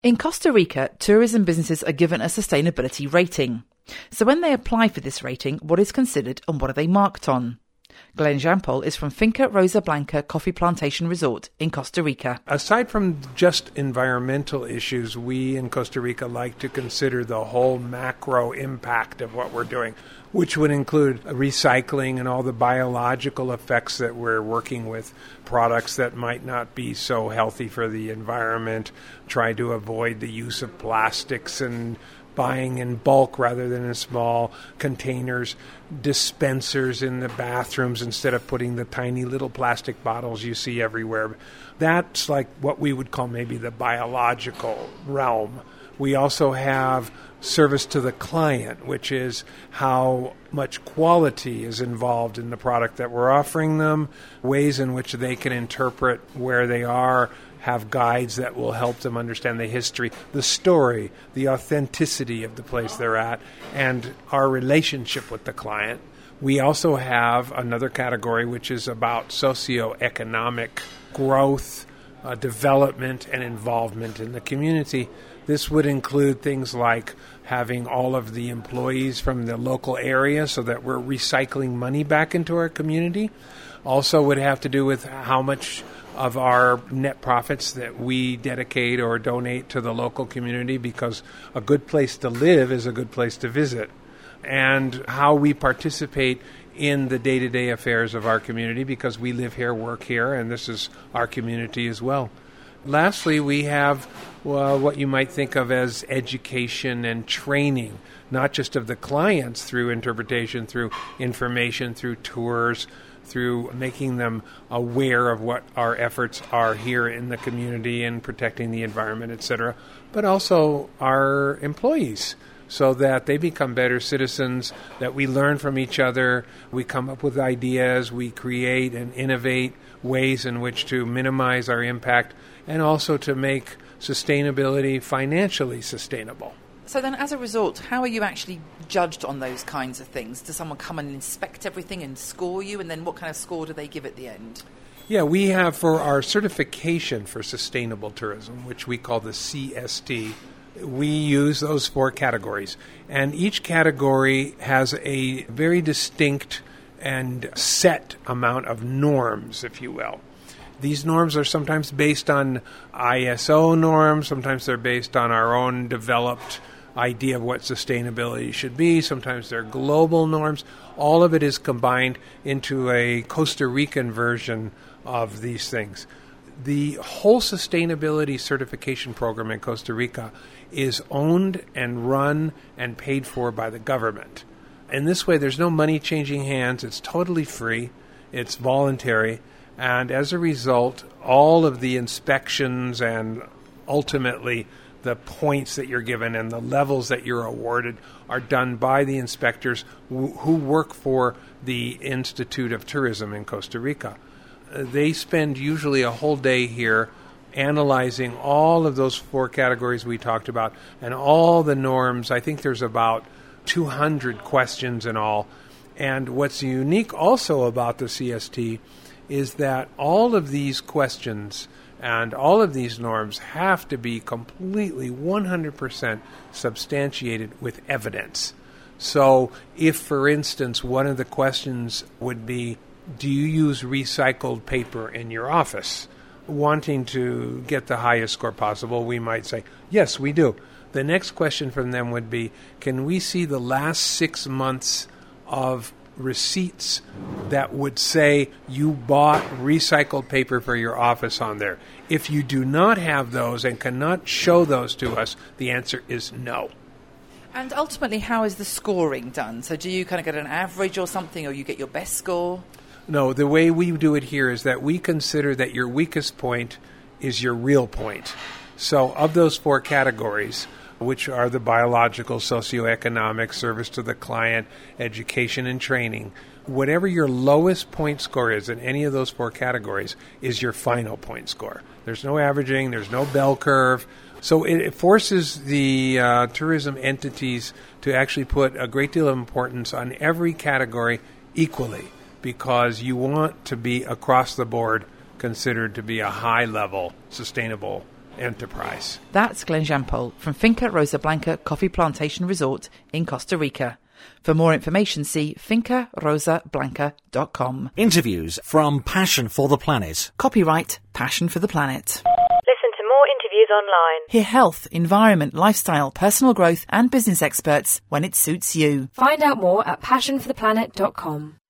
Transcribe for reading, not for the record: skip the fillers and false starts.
In Costa Rica, tourism businesses are given a sustainability rating. So when they apply for this rating, what is considered and what are they marked on? Glenn Jampol is from Finca Rosa Blanca Coffee Plantation Resort in Costa Rica. Aside from just environmental issues, we in Costa Rica like to consider the whole macro impact of what we're doing, which would include recycling and all the biological effects that we're working with, products that might not be so healthy for the environment, try to avoid the use of plastics and buying in bulk rather than in small containers, dispensers in the bathrooms instead of putting the tiny little plastic bottles you see everywhere. That's like what we would call maybe the biological realm. We also have service to the client, which is how much quality is involved in the product that we're offering them, ways in which they can interpret where they are, have guides that will help them understand the history, the story, the authenticity of the place they're at, and our relationship with the client. We also have another category which is about socioeconomic growth, development, and involvement in the community. This would include things like having all of the employees from the local area so that we're recycling money back into our community. Also would have to do with how much of our net profits that we dedicate or donate to the local community, because a good place to live is a good place to visit, and how we participate in the day-to-day affairs of our community, because we live here, work here, and this is our community as well. Lastly, we have what you might think of as education and training, not just of the clients through interpretation, through information, through tours, through making them aware of what our efforts are here in the community and protecting the environment, etc., but also our employees, so that they become better citizens, that we learn from each other, we come up with ideas, we create and innovate ways in which to minimize our impact, and also to make sustainability financially sustainable. So then, as a result, how are you actually judged on those kinds of things? Does someone come and inspect everything and score you? And then what kind of score do they give at the end? Yeah, we have for our certification for sustainable tourism, which we call the CST, we use those 4 categories. And each category has a very distinct and set amount of norms, if you will. These norms are sometimes based on ISO norms, sometimes they're based on our own developed idea of what sustainability should be, sometimes they're global norms. All of it is combined into a Costa Rican version of these things. The whole sustainability certification program in Costa Rica is owned and run and paid for by the government. In this way, there's no money changing hands. It's totally free. It's voluntary. And as a result, all of the inspections and ultimately the points that you're given and the levels that you're awarded are done by the inspectors who work for the Institute of Tourism in Costa Rica. They spend usually a whole day here analyzing all of those 4 categories we talked about and all the norms. I think there's about 200 questions in all. And what's unique also about the CST is that all of these questions and all of these norms have to be completely 100% substantiated with evidence. So if, for instance, one of the questions would be, do you use recycled paper in your office? Wanting to get the highest score possible, we might say, yes, we do. The next question from them would be, can we see the last 6 months of receipts that would say you bought recycled paper for your office on there? If you do not have those and cannot show those to us, the answer is no. And ultimately, how is the scoring done? So do you kind of get an average or something, or you get your best score? No, the way we do it here is that we consider that your weakest point is your real point. So of those 4 categories, which are the biological, socioeconomic, service to the client, education and training, whatever your lowest point score is in any of those 4 categories is your final point score. There's no averaging, there's no bell curve. So it forces the tourism entities to actually put a great deal of importance on every category equally, because you want to be across the board considered to be a high-level, sustainable enterprise. That's Glenn Jampol from Finca Rosa Blanca Coffee Plantation Resort in Costa Rica. For more information, see fincarosablanca.com. Interviews from Passion for the Planet. Copyright Passion for the Planet. Listen to more interviews online. Hear health, environment, lifestyle, personal growth and business experts when it suits you. Find out more at passionfortheplanet.com.